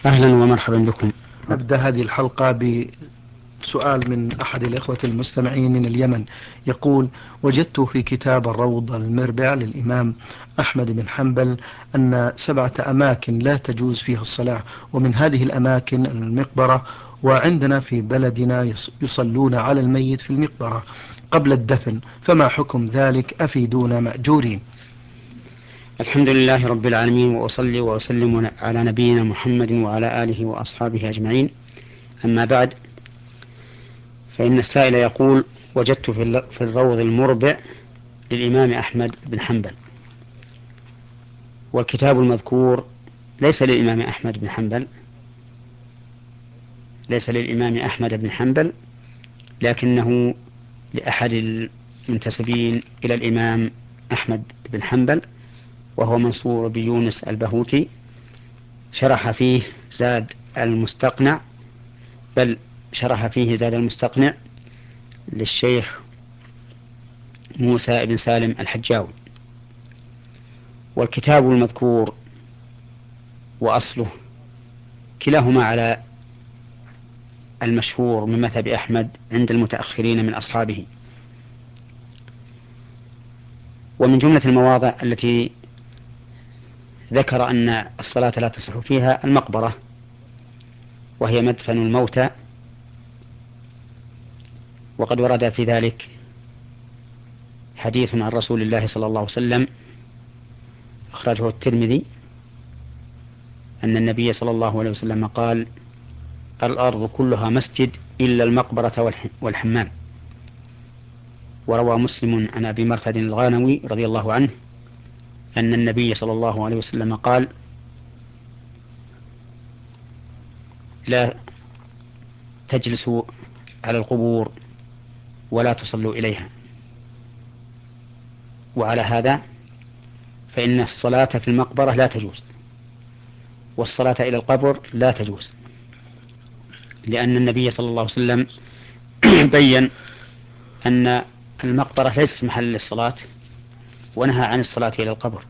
أهلا ومرحبا بكم. نبدأ هذه الحلقة بسؤال من أحد الإخوة المستمعين من اليمن. يقول: وجدت في كتاب الروض المربع للإمام أحمد بن حنبل أن 7 أماكن لا تجوز فيها الصلاة، ومن هذه الأماكن المقبرة، وعندنا في بلدنا يصلون على الميت في المقبرة قبل الدفن، فما حكم ذلك؟ أفيدونا مأجورين. الحمد لله رب العالمين، وأصلي وأسلم على نبينا محمد وعلى آله وأصحابه أجمعين. أما بعد، فإن السائل يقول: وجدت في الروض المربع للإمام أحمد بن حنبل. والكتاب المذكور ليس للإمام أحمد بن حنبل، ليس للإمام أحمد بن حنبل، لكنه لأحد المنتسبين إلى الإمام أحمد بن حنبل، وهو منصور بيونس البهوتي. شرح فيه زاد المستقنع، بل شرح فيه زاد المستقنع للشيخ موسى بن سالم الحجاوي. والكتاب المذكور وأصله كلاهما على المشهور من مذهب أحمد عند المتأخرين من أصحابه. ومن جملة المواضع التي ذكر أن الصلاة لا تصح فيها المقبرة، وهي مدفن الموتى، وقد ورد في ذلك حديث عن رسول الله صلى الله عليه وسلم أخرجه الترمذي، أن النبي صلى الله عليه وسلم قال: الأرض كلها مسجد إلا المقبرة والحمام. وروى مسلم عن أبي مرثد الغانوي رضي الله عنه أن النبي صلى الله عليه وسلم قال: لا تجلسوا على القبور ولا تصلوا إليها. وعلى هذا فإن الصلاة في المقبرة لا تجوز، والصلاة إلى القبر لا تجوز، لأن النبي صلى الله عليه وسلم بين أن المقبرة ليست محل للصلاة، ونهى عن الصلاة إلى القبر.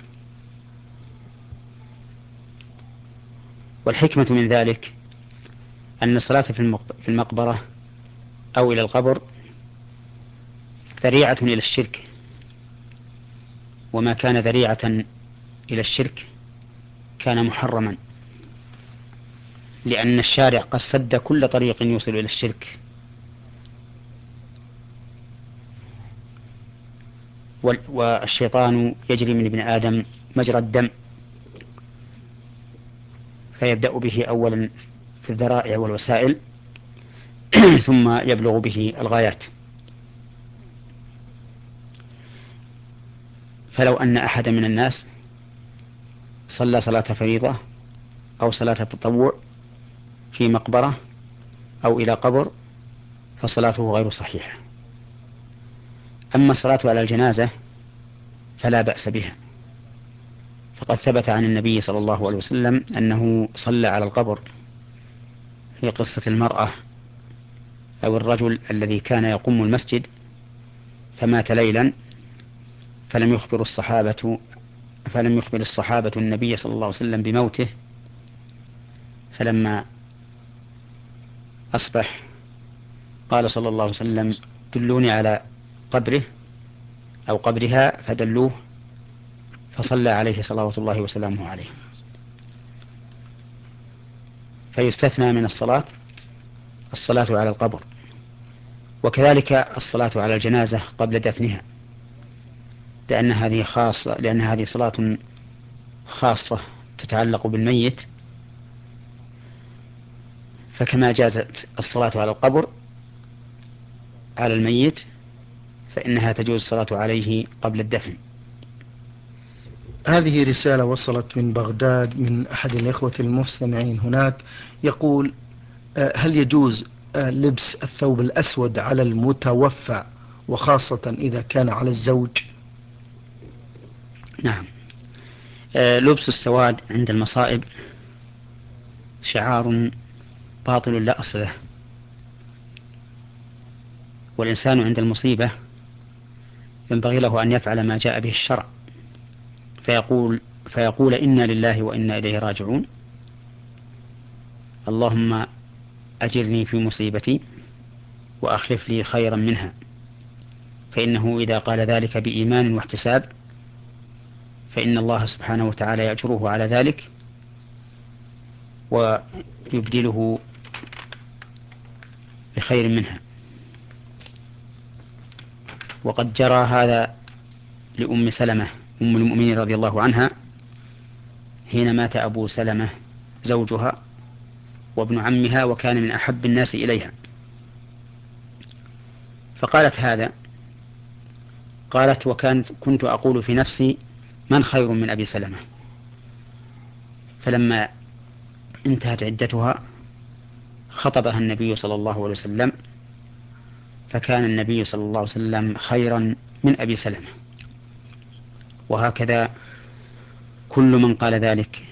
والحكمة من ذلك أن الصلاة في المقبرة أو إلى القبر ذريعة إلى الشرك، وما كان ذريعة إلى الشرك كان محرما، لأن الشارع قد سد كل طريق يوصل إلى الشرك. والشيطان يجري من ابن آدم مجرى الدم، فيبدأ به أولا في الذرائع والوسائل ثم يبلغ به الغايات. فلو أن أحد من الناس صلى صلاة فريضة أو صلاة تطوع في مقبرة أو إلى قبر فصلاته غير صحيحة. أما الصلاة على الجنازة فلا بأس بها، فقد ثبت عن النبي صلى الله عليه وسلم أنه صلى على القبر في قصة المرأة أو الرجل الذي كان يقوم المسجد فمات ليلا، فلم يخبر الصحابة النبي صلى الله عليه وسلم بموته. فلما أصبح قال صلى الله عليه وسلم: دلوني على قبره أو قبرها، فدلوه، فصلى عليه صلوات الله وسلامه عليه. فيستثنى من الصلاة على القبر، وكذلك الصلاة على الجنازة قبل دفنها، لأن هذه صلاة خاصة تتعلق بالميت. فكما جازت الصلاة على القبر على الميت، فإنها تجوز الصلاة عليه قبل الدفن. هذه رسالة وصلت من بغداد من أحد الإخوة المستمعين هناك. يقول: هل يجوز لبس الثوب الأسود على المتوفى، وخاصة إذا كان على الزوج؟ نعم. لبس السواد عند المصائب شعار باطل لا أصل له، والإنسان عند المصيبة ينبغي له أن يفعل ما جاء به الشرع، فيقول إنا لله وإنا إليه راجعون، اللهم أجرني في مصيبتي وأخلف لي خيرا منها، فإنه إذا قال ذلك بإيمان واحتساب فإن الله سبحانه وتعالى يأجره على ذلك ويبدله بخير منها. وقد جرى هذا لأم سلمة أم المؤمنين رضي الله عنها حين مات أبو سلمة زوجها وابن عمها، وكان من أحب الناس إليها، فقالت هذا، قالت: كنت أقول في نفسي من خير من أبي سلمة. فلما انتهت عدتها خطبها النبي صلى الله عليه وسلم، فكان النبي صلى الله عليه وسلم خيرا من أبي سلمة. وهكذا كل من قال ذلك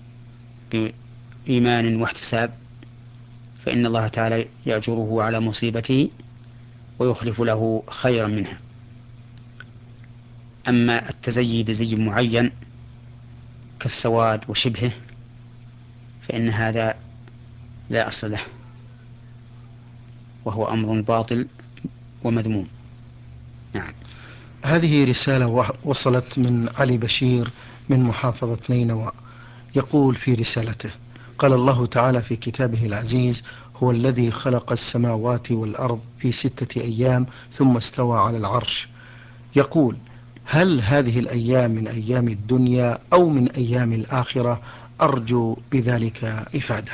بإيمان واحتساب فإن الله تعالى يأجره على مصيبته ويخلف له خيرا منها. أما التزيي بزي معين كالسواد وشبهه فإن هذا لا أصل له، وهو أمر باطل ومذموم. نعم. هذه رسالة وصلت من علي بشير من محافظة نينوى، يقول في رسالته: قال الله تعالى في كتابه العزيز: هو الذي خلق السماوات والأرض في 6 أيام ثم استوى على العرش. يقول: هل هذه الأيام من أيام الدنيا أو من أيام الآخرة؟ أرجو بذلك إفادة.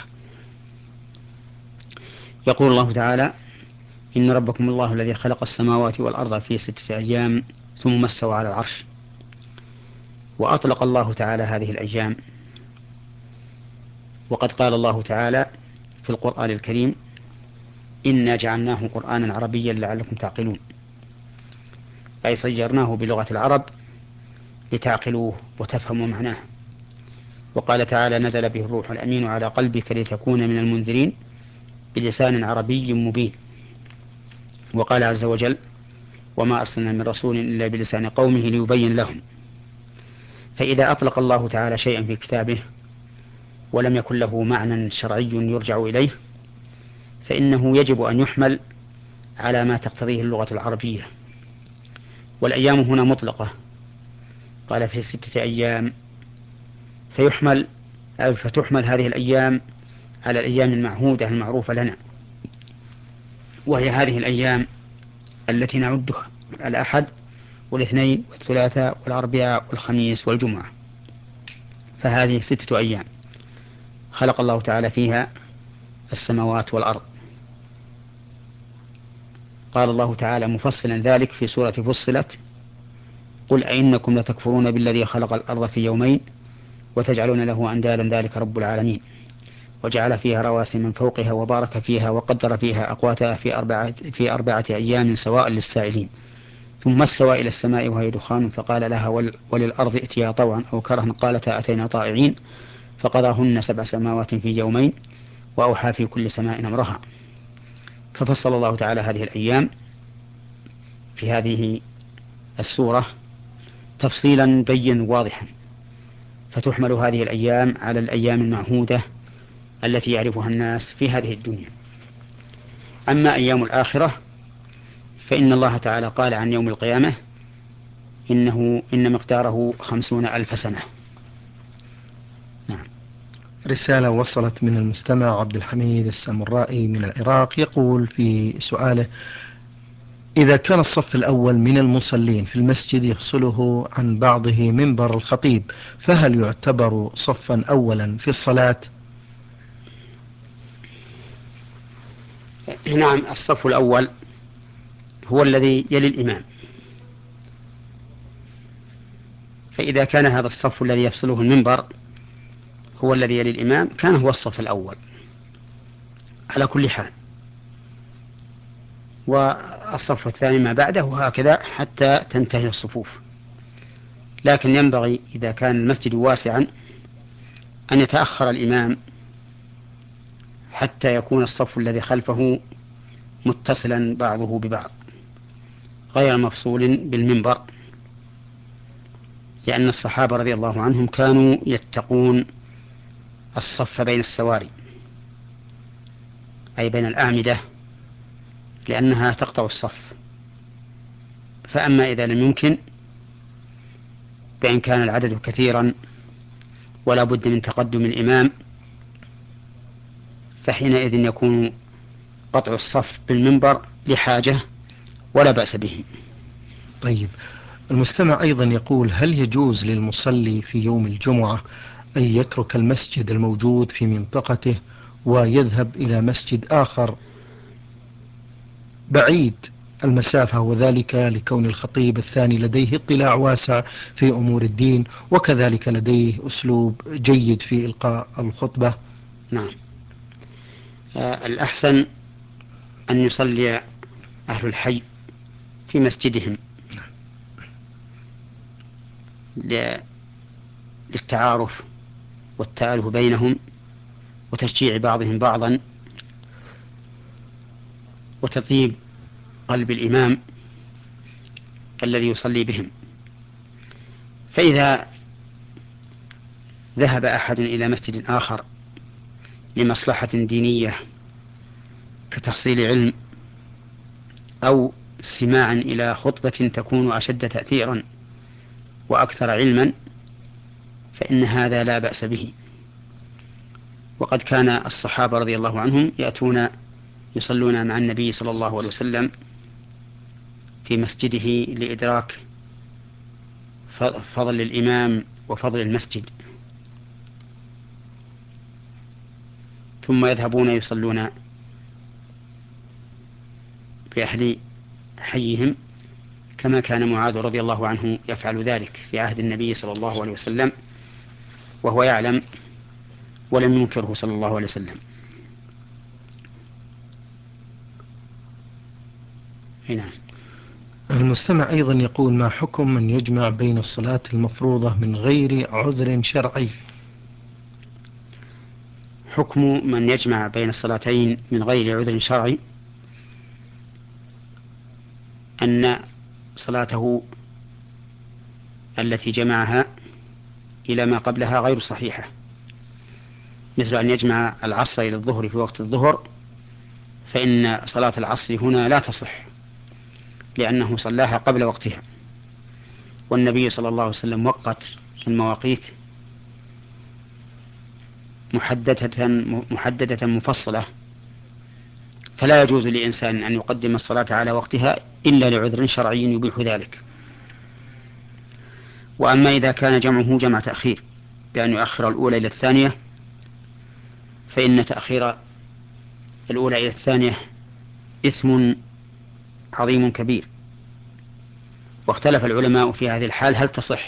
يقول الله تعالى: إن ربكم الله الذي خلق السماوات والأرض في 6 أيام ثم استوى على العرش. وأطلق الله تعالى هذه الأيام، وقد قال الله تعالى في القرآن الكريم: إنا جعلناه قرآنا عربيا لعلكم تعقلون، أي صيرناه بلغة العرب لتعقلوه وتفهموا معناه. وقال تعالى: نزل به الروح الأمين على قلبك لتكون من المنذرين بلسان عربي مبين. وقال عز وجل: وما أرسلنا من رسول إلا بلسان قومه ليبين لهم. فإذا أطلق الله تعالى شيئا في كتابه ولم يكن له معنى شرعي يرجع إليه فإنه يجب أن يحمل على ما تقتضيه اللغة العربية. والأيام هنا مطلقة، قال في 6 أيام، فتحمل هذه الأيام على الأيام المعهودة المعروفة لنا، وهي هذه الأيام التي نعدها: الأحد والاثنين والثلاثاء والأربعاء والخميس والجمعة. فهذه 6 أيام خلق الله تعالى فيها السماوات والأرض. قال الله تعالى مفصلا ذلك في سورة فصلت: قل أئنكم لتكفرون بالذي خلق الأرض في يومين وتجعلون له أندادا ذلك رب العالمين وجعل فيها رواسي من فوقها وبارك فيها وقدر فيها أقواتها في 4 أيام سواء للسائلين ثم استوى إلى السماء وهي دخان فقال لها وللأرض ائتيا طوعا أو كرها قالتا أتينا طائعين فقضاهن 7 سماوات في يومين وأوحى في كل سماء أمرها. ففصل الله تعالى هذه الأيام في هذه السورة تفصيلا بين واضحا، فتحمل هذه الأيام على الأيام المعهودة التي يعرفها الناس في هذه الدنيا. أما أيام الآخرة فإن الله تعالى قال عن يوم القيامة: إن مقداره 50,000 سنة. نعم. رسالة وصلت من المستمع عبد الحميد السامرائي من العراق، يقول في سؤاله: إذا كان الصف الأول من المصلين في المسجد يفصله عن بعضه منبر الخطيب، فهل يعتبر صفا أولا في الصلاة؟ نعم، الصف الأول هو الذي يلي الإمام، فإذا كان هذا الصف الذي يفصله المنبر هو الذي يلي الإمام كان هو الصف الأول على كل حال، والصف الثاني ما بعده وهكذا حتى تنتهي الصفوف. لكن ينبغي إذا كان المسجد واسعا أن يتأخر الإمام حتى يكون الصف الذي خلفه متصلا بعضه ببعض غير مفصول بالمنبر، لأن الصحابة رضي الله عنهم كانوا يتقون الصف بين السواري أي بين الأعمدة، لأنها تقطع الصف. فأما إذا لم يمكن، بأن كان العدد كثيرا ولا بد من تقدم الإمام، فحينئذ يكون قطع الصف بالمنبر لحاجة ولا بأس به. طيب، المستمع أيضا يقول: هل يجوز للمصلي في يوم الجمعة أن يترك المسجد الموجود في منطقته ويذهب إلى مسجد آخر بعيد المسافة، وذلك لكون الخطيب الثاني لديه اطلاع واسع في أمور الدين، وكذلك لديه أسلوب جيد في إلقاء الخطبة؟ نعم. الأحسن أن يصلي أهل الحي في مسجدهم للتعارف والتآلف بينهم وتشجيع بعضهم بعضا وتطيب قلب الإمام الذي يصلي بهم. فإذا ذهب أحد إلى مسجد آخر لمصلحة دينية كتحصيل علم أو استماعا إلى خطبة تكون أشد تأثيرا وأكثر علما، فإن هذا لا بأس به. وقد كان الصحابة رضي الله عنهم يأتون يصلون مع النبي صلى الله عليه وسلم في مسجده لإدراك فضل الإمام وفضل المسجد، ثم يذهبون يصلون بأهل حيهم، كما كان معاذ رضي الله عنه يفعل ذلك في عهد النبي صلى الله عليه وسلم وهو يعلم ولم ينكره صلى الله عليه وسلم. نعم. المستمع أيضا يقول: ما حكم من يجمع بين الصلاة المفروضة من غير عذر شرعي؟ حكم من يجمع بين الصلاتين من غير عذر شرعي أن صلاته التي جمعها إلى ما قبلها غير صحيحة، مثل أن يجمع العصر إلى الظهر في وقت الظهر، فإن صلاة العصر هنا لا تصح لأنه صلاها قبل وقتها، والنبي صلى الله عليه وسلم وقت المواقيت محددة مفصلة، فلا يجوز لإنسان أن يقدم الصلاة على وقتها إلا لعذر شرعي يبيح ذلك. وأما إذا كان جمعه جمع تأخير بأن يؤخر الأولى إلى الثانية، فإن تأخير الأولى إلى الثانية إثم عظيم كبير. واختلف العلماء في هذه الحال هل تصح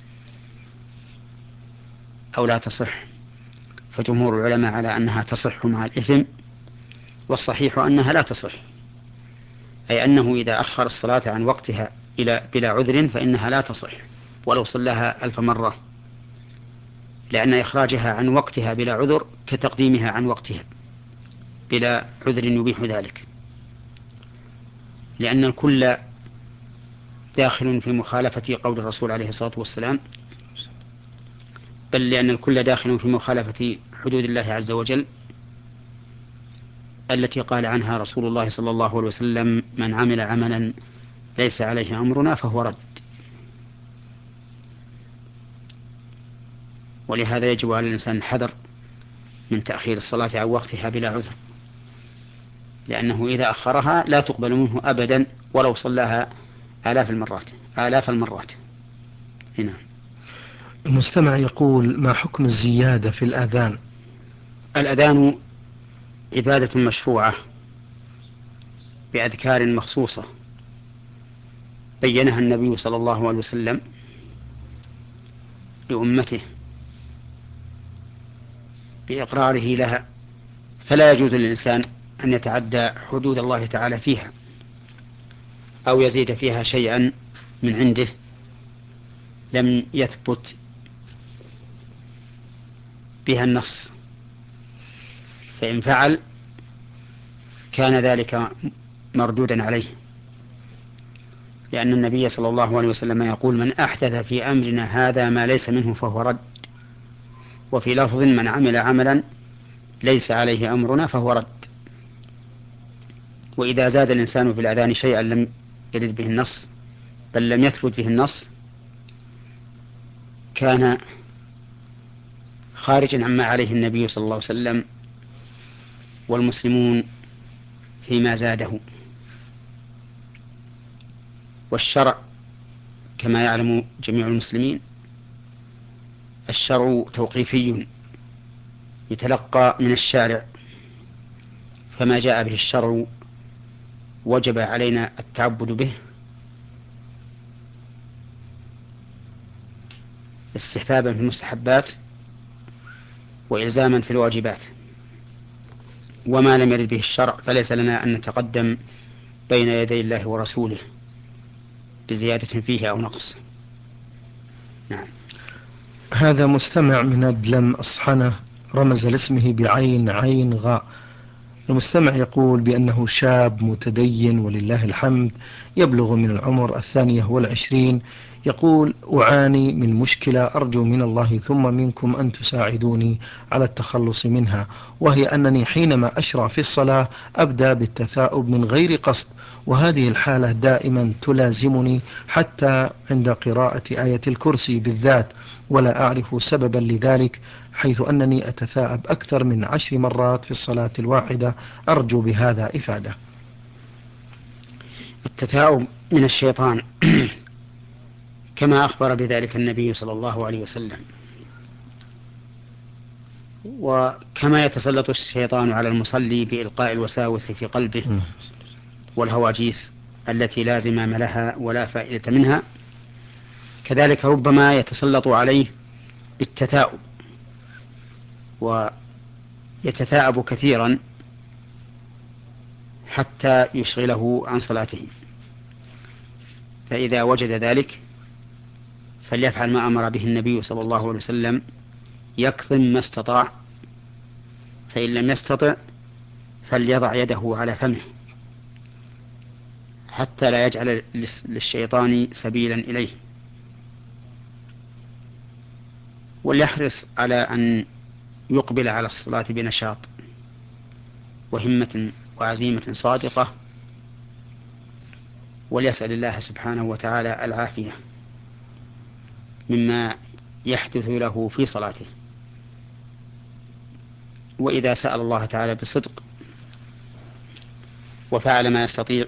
أو لا تصح، فجمهور العلماء على أنها تصح مع الإثم، والصحيح أنها لا تصح، أي أنه إذا أخر الصلاة عن وقتها بلا عذر فإنها لا تصح ولو صلاها 1000 مرة، لأن إخراجها عن وقتها بلا عذر كتقديمها عن وقتها بلا عذر يبيح ذلك، لأن الكل داخل في مخالفة قول الرسول عليه الصلاة والسلام، بل لأن الكل داخل في مخالفة حدود الله عز وجل التي قال عنها رسول الله صلى الله عليه وسلم: من عمل عملا ليس عليه أمرنا فهو رد. ولهذا يجب على الإنسان الحذر من تأخير الصلاة عن وقتها بلا عذر، لأنه إذا أخرها لا تقبل منه أبدا ولو صلاها آلاف المرات. هنا المستمع يقول: ما حكم الزيادة في الأذان؟ الأذان عبادة مشروعة بأذكار مخصوصة بينها النبي صلى الله عليه وسلم لأمته بإقراره لها، فلا يجوز للإنسان أن يتعدى حدود الله تعالى فيها أو يزيد فيها شيئا من عنده لم يثبت بها النص، فإن فعل كان ذلك مردودا عليه، لأن النبي صلى الله عليه وسلم يقول: من أحدث في أمرنا هذا ما ليس منه فهو رد، وفي لفظ: من عمل عملا ليس عليه أمرنا فهو رد. وإذا زاد الإنسان في الأذان شيئا لم يرد به النص بل لم يثبت به النص كان خارجا عما عليه النبي صلى الله عليه وسلم والمسلمون فيما زاده. والشرع كما يعلم جميع المسلمين الشرع توقيفي يتلقى من الشارع، فما جاء به الشرع وجب علينا التعبد به استحبابا في المستحبات وإلزاما في الواجبات، وما لم يرد به الشرع فليس لنا أن نتقدم بين يدي الله ورسوله بزيادة فيه أو نقص. نعم. هذا مستمع من أدلم أصحنة رمز لاسمه بعين عين غاء. المستمع يقول بأنه شاب متدين ولله الحمد، يبلغ من العمر 22. يقول: أعاني من مشكلة أرجو من الله ثم منكم أن تساعدوني على التخلص منها، وهي أنني حينما أشرع في الصلاة أبدأ بالتثاؤب من غير قصد، وهذه الحالة دائما تلازمني حتى عند قراءة آية الكرسي بالذات، ولا أعرف سببا لذلك، حيث أنني أتثاءب أكثر من 10 مرات في الصلاة الواحدة. أرجو بهذا إفادة. التثاؤب من الشيطان كما أخبر بذلك النبي صلى الله عليه وسلم، وكما يتسلط الشيطان على المصلي بإلقاء الوساوس في قلبه والهواجيس التي لا زمام لها ولا فائدة منها، كذلك ربما يتسلط عليه بالتثاؤب ويتثاءب كثيرا حتى يشغله عن صلاته. فإذا وجد ذلك فليفعل ما أمر به النبي صلى الله عليه وسلم، يكظم ما استطاع، فإن لم يستطع فليضع يده على فمه حتى لا يجعل للشيطان سبيلا إليه، وليحرص على أن يقبل على الصلاة بنشاط وهمة وعزيمة صادقة، وليسأل الله سبحانه وتعالى العافية مما يحدث له في صلاته. وإذا سأل الله تعالى بصدق وفعل ما يستطيع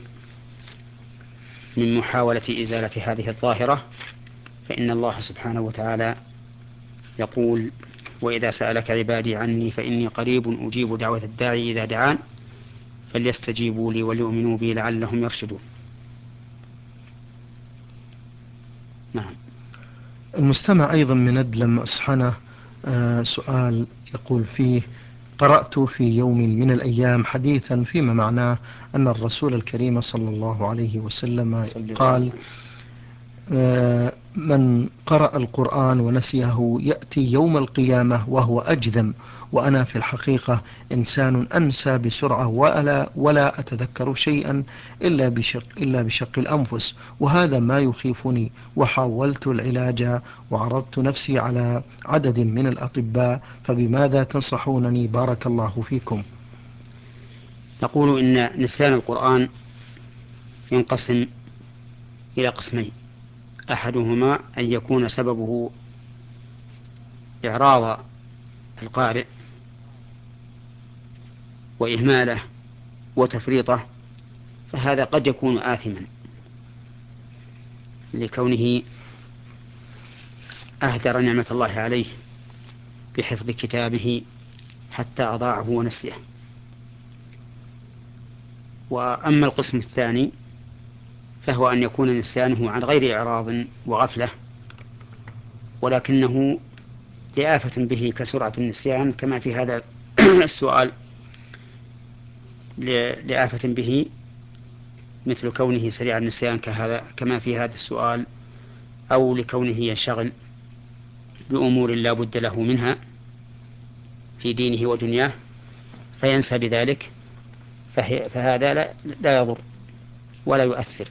من محاولة إزالة هذه الظاهرة، فإن الله سبحانه وتعالى يقول: وإذا سألك عبادي عني فإني قريب أجيب دعوة الداعي إذا دعان فليستجيبوا لي وليؤمنوا بي لعلهم يرشدون. نعم. المستمع أيضا من أدلم أصحنة سؤال يقول فيه: قرأت في يوم من الأيام حديثا فيما معناه أن الرسول الكريم صلى الله عليه وسلم قال: من قرأ القرآن ونسيه يأتي يوم القيامة وهو أجذم، وأنا في الحقيقة إنسان أنسى بسرعة ولا أتذكر شيئا إلا بشق الأنفس، وهذا ما يخيفني، وحاولت العلاج وعرضت نفسي على عدد من الأطباء، فبماذا تنصحونني بارك الله فيكم؟ نقول إن نسيان القرآن ينقسم إلى قسمين: أحدهما أن يكون سببه إعراض القارئ وإهماله وتفريطه، فهذا قد يكون آثما لكونه أهدر نعمة الله عليه بحفظ كتابه حتى أضاعه ونسيه. وأما القسم الثاني فهو أن يكون نسيانه عن غير إعراض وغفلة، ولكنه لآفة به كسرعة النسيان كما في هذا السؤال، لآفة به مثل كونه سريع النسيان كما في هذا السؤال، أو لكونه ينشغل بأمور لا بد له منها في دينه ودنياه فينسى بذلك، فهذا لا يضر ولا يؤثر.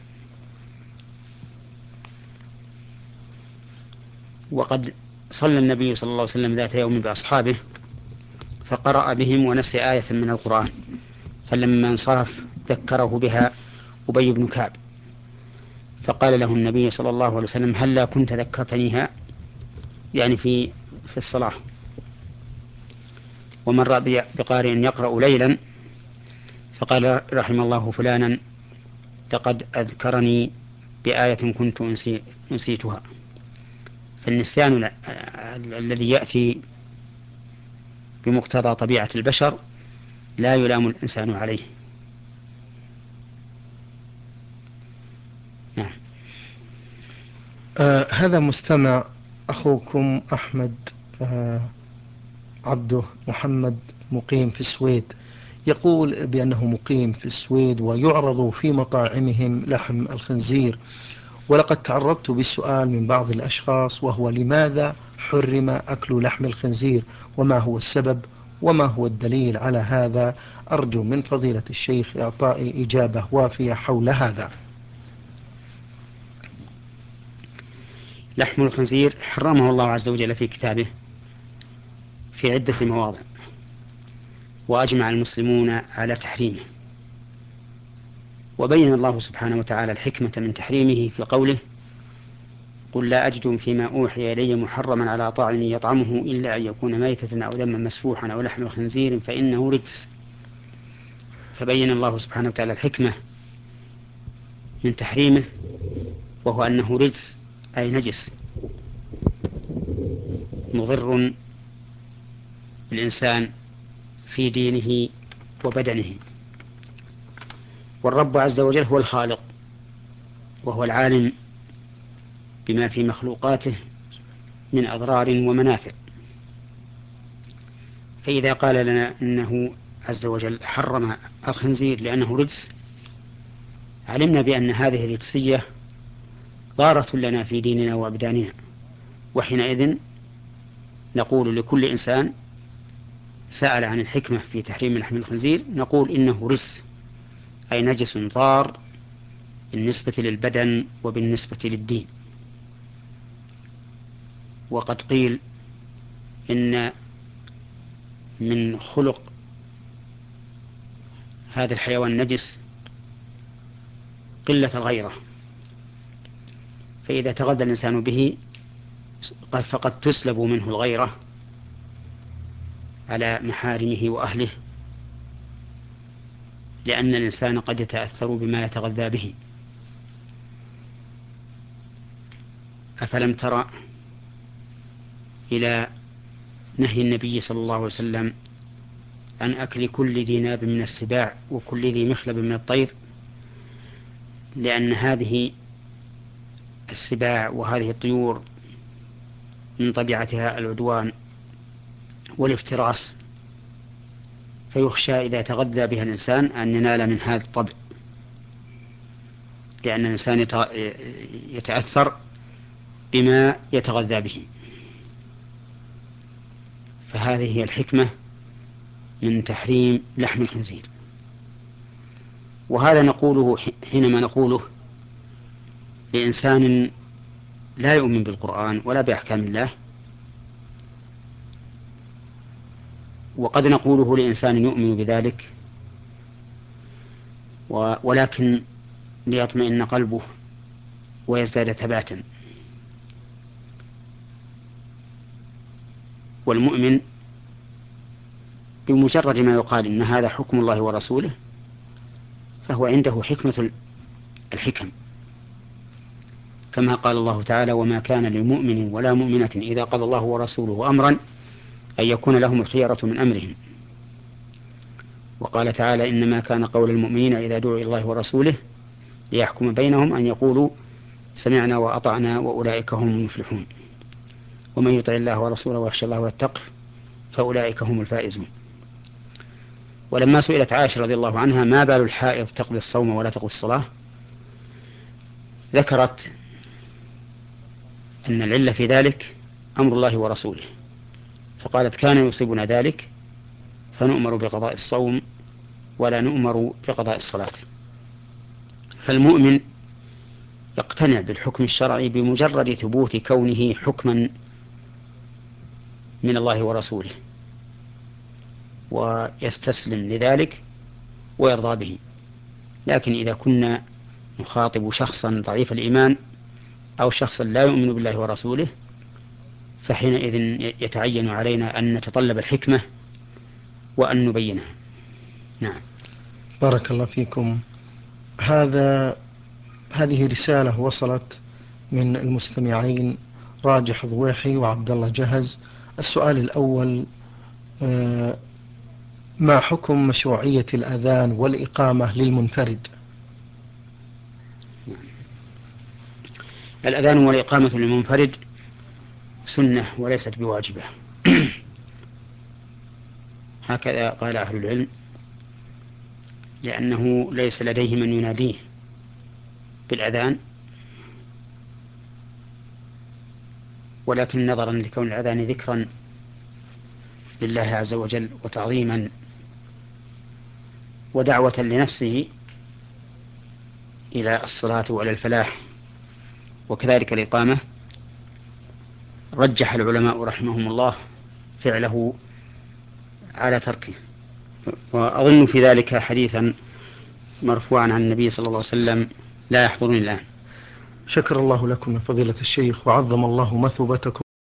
وقد صلى النبي صلى الله عليه وسلم ذات يوم بأصحابه فقرأ بهم ونسي آية من القرآن، فلما انصرف ذكره بها أبي بن كعب، فقال له النبي صلى الله عليه وسلم: هلا كنت ذكرتنيها، يعني في الصلاة. ومر بقارئ يقرأ ليلا فقال: رحم الله فلانا لقد أذكرني بآية كنت أنسيتها. فالنسيان الذي يأتي بمقتضى طبيعة البشر لا يلام الإنسان عليه. نعم. هذا مستمع أخوكم أحمد عبده محمد مقيم في السويد، يقول بأنه مقيم في السويد ويعرض في مطاعمهم لحم الخنزير، ولقد تعرضت بالسؤال من بعض الأشخاص وهو: لماذا حرم أكل لحم الخنزير؟ وما هو السبب؟ وما هو الدليل على هذا؟ أرجو من فضيلة الشيخ إعطائي إجابة وافية حول هذا. لحم الخنزير حرمه الله عز وجل في كتابه في عدة مواضع، وأجمع المسلمون على تحريمه. وبين الله سبحانه وتعالى الحكمة من تحريمه في قوله: قل لا أجد فيما أوحي إلي محرما على طاعم يطعمه إلا أن يكون ميتة أو دما مسفوحا أو لحم خنزير فإنه رجس. فبين الله سبحانه وتعالى الحكمة من تحريمه، وهو أنه رجس أي نجس مضر بالإنسان في دينه وبدنه. والرب عز وجل هو الخالق، وهو العالم بما في مخلوقاته من أضرار ومنافع. فإذا قال لنا إنه عز وجل حرم الخنزير لأنه رجس، علمنا بأن هذه الرجسية ضارة لنا في ديننا وأبداننا، وحينئذ نقول لكل إنسان سأل عن الحكمة في تحريم لحم الخنزير نقول إنه رجس أي نجس ضار بالنسبة للبدن وبالنسبة للدين. وقد قيل إن من خلق هذا الحيوان النجس قلة الغيرة، فإذا تغذى الإنسان به فقد تسلب منه الغيرة على محارمه وأهله، لأن الإنسان قد يتأثر بما يتغذى به. أفلم ترى إلى نهي النبي صلى الله عليه وسلم عن أكل كل ذي ناب من السباع وكل ذي مخلب من الطير، لأن هذه السباع وهذه الطيور من طبيعتها العدوان والافتراس، فيخشى إذا تغذى بها الإنسان أن ينال من هذا الطبع، لأن الإنسان يتأثر بما يتغذى به. فهذه هي الحكمة من تحريم لحم الخنزير. وهذا نقوله حينما نقوله لإنسان لا يؤمن بالقرآن ولا بأحكام الله، وقد نقوله لإنسان يؤمن بذلك ولكن ليطمئن قلبه ويزداد ثباتا. والمؤمن بمجرد ما يقال إن هذا حكم الله ورسوله فهو عنده حكمة الحكم، كما قال الله تعالى: وما كان لمؤمن ولا مؤمنة إذا قضى الله ورسوله أمرا أن يكون لهم الخيرة من أمرهم. وقال تعالى: إنما كان قول المؤمنين إذا دعوا إلى الله ورسوله ليحكم بينهم أن يقولوا سمعنا وأطعنا وأولئك هم المفلحون، ومن يطع الله ورسوله ويخشى الله ويتقه فأولئك هم الفائزون. ولما سئلت عائشة رضي الله عنها ما بال الحائض تقضي الصوم ولا تقضي الصلاة، ذكرت أن العلة في ذلك أمر الله ورسوله، فقالت: كان يصيبنا ذلك فنؤمر بقضاء الصوم ولا نؤمر بقضاء الصلاة. فالمؤمن يقتنع بالحكم الشرعي بمجرد ثبوت كونه حكما من الله ورسوله، ويستسلم لذلك ويرضى به. لكن إذا كنا نخاطب شخصا ضعيف الإيمان أو شخصا لا يؤمن بالله ورسوله فحينئذ يتعين علينا أن نتطلب الحكمة وأن نبينها. نعم. بارك الله فيكم. هذه رسالة وصلت من المستمعين راجح ضويحي وعبد الله جهز. السؤال الأول: ما حكم مشروعية الأذان والإقامة للمنفرد؟ الأذان والإقامة للمنفرد سنة وليست بواجبة. هكذا قال أهل العلم، لأنه ليس لديه من يناديه بالأذان، ولكن نظرا لكون الأذان ذكرا لله عز وجل وتعظيما ودعوة لنفسه إلى الصلاة وإلى الفلاح، وكذلك الإقامة، رجح العلماء رحمهم الله فعله على تركه. وأظن في ذلك حديثا مرفوعا عن النبي صلى الله عليه وسلم لا يحضرني الآن. شكر الله لكم يا فضيلة الشيخ وعظم الله مثوبتكم.